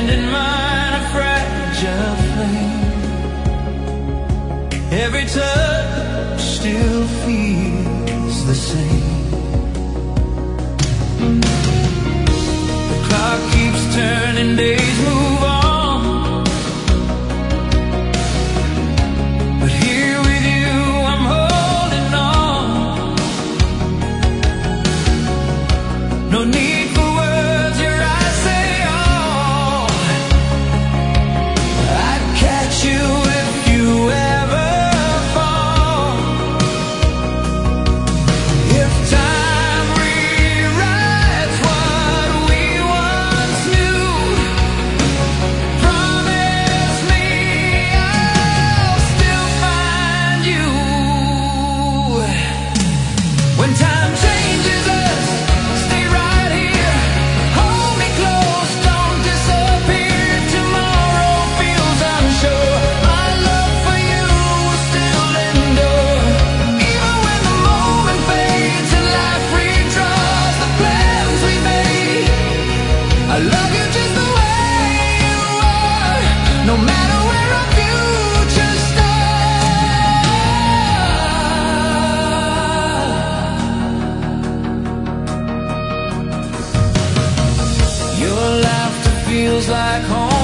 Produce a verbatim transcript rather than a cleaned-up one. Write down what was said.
hand in mine, a fragile flame. Every touch still feels the same. The clock keeps turning, days move on, but here with you I'm holding on. No need for words, your eyes say all. I'd catch you if you ever fall. If time rewrites what we once knew, promise me I'll still find you. When time changes us, stay right here. Hold me close, don't disappear. Tomorrow feels unsure. My love for you will still endure. Even when the moment fades and life redraws the plans we made, I love you just the way you are, no matter where our future starts. Your laughter feels like home.